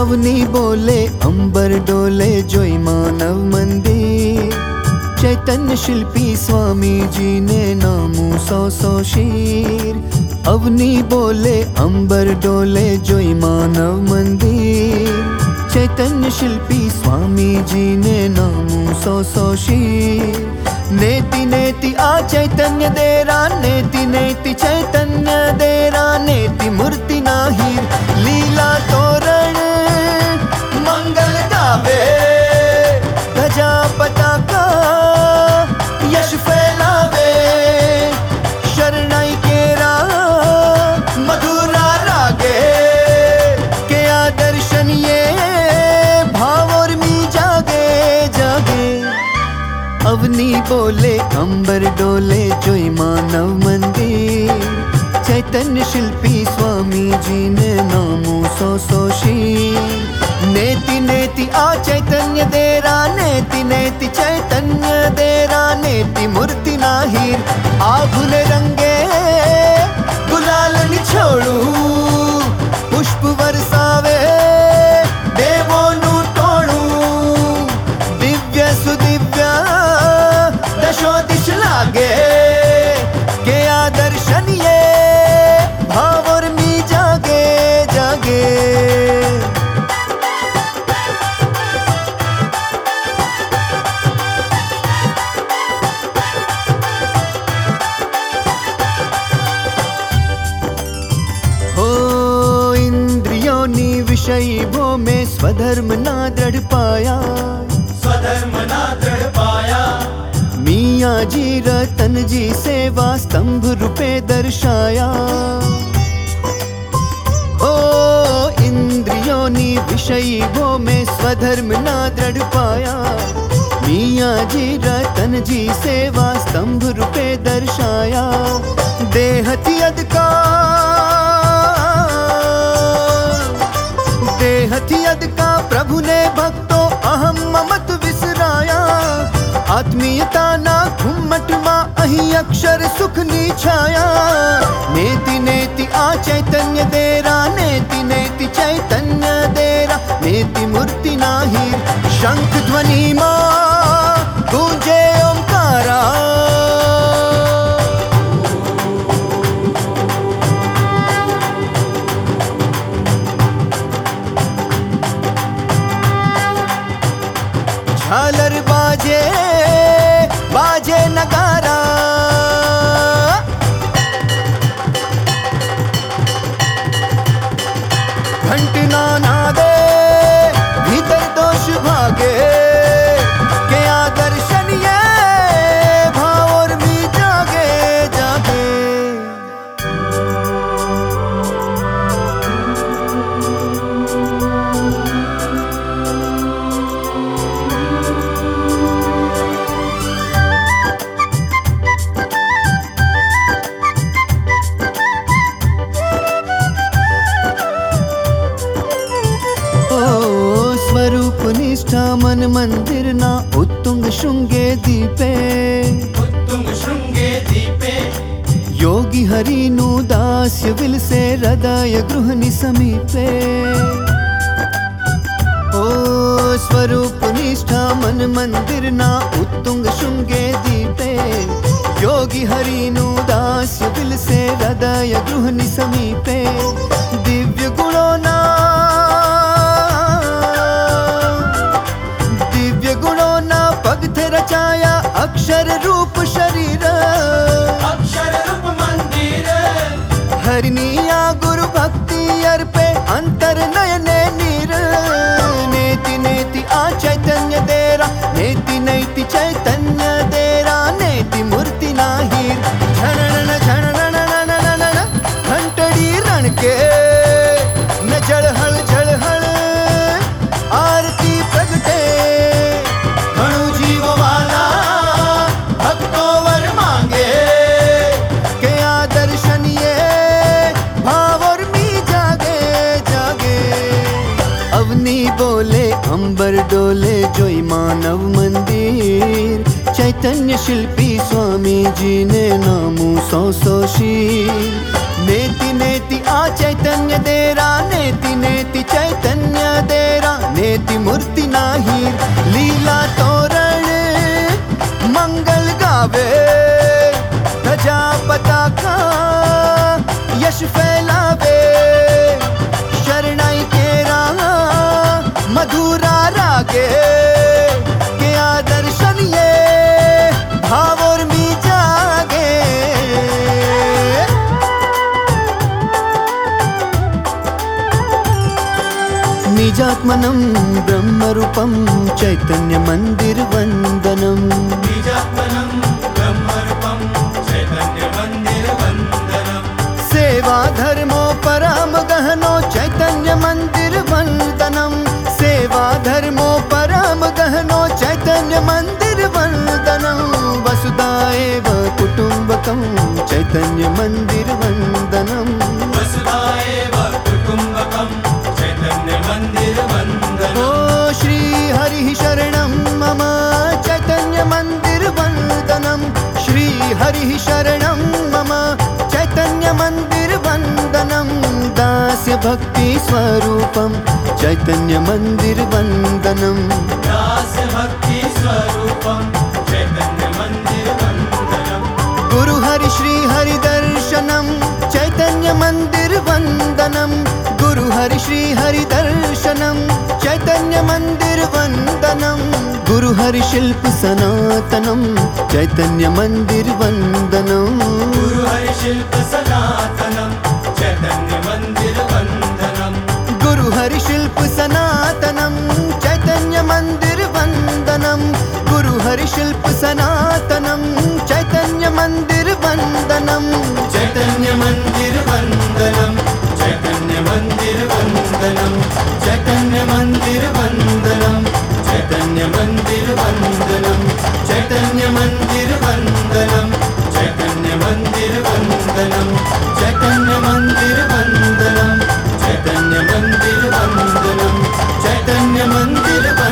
अवनी बोले अंबर डोले जोई मानव मंदिर। चैतन्य शिल्पी स्वामी जी ने नामू सौ शीर। अवनी बोले अंबर डोले जोई मानव मंदिर। चैतन्य शिल्पी स्वामी जी ने नामू सौ शीर। नेति नेति आ चैतन्य देरा, नेति नेति चैतन्य देरा, नेति मूर्ति नाहीर। लीला तोरण मंगल गावे, ध्वजा पताका यश फैलावे। शरणाई केरा मधुरा रागे, के आदर्शन ये भाव और मी जागे जागे। अवनी बोले अंबर डोले जोई मानव मंदिर। चैतन्य शिल्पी स्वामी जी ने नामू सौ शीर। नेति नेति आ चैतन्य देरा, नेति नेति चैतन्य देरा, नेति मूर्ति नाहीर। आभुन रंगे गुलाल निछोड़ू, पुष्प बरसावे देवोनु तोड़ू। दिव्य सुदिव्य दशो दिश लागे, के आदर्शन ये भाव और मी जागे जागे। हो इंद्रियों नी विषयी भो में स्वधर्म ना दृढ़ पाया, स्वधर्म ना दृढ़ पाया। मियाँ जी रतन जी सेवा स्तंभ रूपे दर्शाया। ओ इंद्रियों नी विषयी भो में स्वधर्म ना दृढ़ पाया। मियाँ जी रतन जी सेवा स्तंभ रूपे दर्शाया। देहति अदका प्रभु ने भक्तों अहम ममत विसराया। आत्मीयता ना घुम्मट मा अही अक्षर सुख नी छाया। नेति नेति आ चैतन्य देरा, नेति नेति चैतन्य देरा, नेति मूर्ति नाहीर। शंख ध्वनि मा गूंजे ओंकारा, झालर बाजे बाजे नगारा। घंटना नादे भीतर दोष भागे, के आदर्शन ये भाव और भी जागे जागे। स्वरूप निष्ठा मन मंदिर ना उत्तुंग श्रृंगे दीपे, उत्तुंग श्रृंगे दीपे। योगी हरि नु दास्य विल से हृदय गृहनि समीपे। ओ स्वरूप निष्ठा मन मंदिर ना उत्तुंग श्रृंगे दीपे। योगी हरि नु दास्य विल से हृदय गृहनि समीपे। दिव्य गुणों ना पग थे रचाया अक्षर रूप शरीर, अक्षर रूप मंदिर। हरिनिया गुरु भक्ति अर्पे अंतर नयने नीर। नेति नेति आ चैतन्य देरा, नेति नेति चैतन्य देरा, नेति मूर्ति नाहीर। झणन झणन घंटड़ी रण के न जड़हल जड़हल आरती प्रगटे। बोले अंबर डोले जोई मानव मंदिर। चैतन्य चैतन्य शिल्पी स्वामी जी ने नामू सौ शील। नेति नेति आ चैतन्य देरा, नेति नेति चैतन्य देरा, नेति मूर्ति नाही लीला तोरण मंगल गावे, ध्वजा पताका यश फैलावे, शरणाई केरा मधुरा रागे के आदर्शन ये भाव और मी जागे। निजात्मनं ब्रह्मरूपं चैतन्य मंदिर वंदनम, बीजात्मनं ब्रह्मरूपं चैतन्य मंदिर वंदनम। सेवा धर्मो परम गहनो चैतन्य मंदिर वंदनम, सेवा धर्मो परम गहनो चैतन्य मंदिर वंदनम। वसुधाएव कुटुंबकं चैतन्य मंदिर वंदनम, वसुधाएव कुटुम्बकं चैतन्य मंदिर वंदनम। ओ श्री हरि शरणं मम चैतन्य मंदिर वंदनम, श्री हरि शरणं मम चैतन्य मंदिर वंदनम। दास्य भक्ति स्वरूपं चैतन्य मंदिर वंदनम, दास भक्ति स्वरूपं चैतन्य मंदिर वंदनम। गुरु हरि श्री हरि दर्शनम चैतन्य मंदिर वंदनम, गुरु हरि श्री हरि दर्शनम चैतन्य मंदिर वंदनम। गुरु हरि शिल्प सनातनम चैतन्य मंदिर वंदनम, गुरु हरि शिल्प सनातनम चैतन्य मंदिर वंदनम। गुरु हरि शिल्प सनातनम चैतन्य मंदिर वंदनम, गुरु हरि शिल्प सनातनम चैतन्य मंदिर वंदनम। चैतन्य मंदिर वंदनम, चैतन्य मंदिर वंदनम, चैतन्य मंदिर वंदनम, चैतन्य मंदिर वंदनम, चैतन्य मंदिर वंदनम। चैतन्य मंदिर वंदनम, चैतन्य मंदिर वंदनम।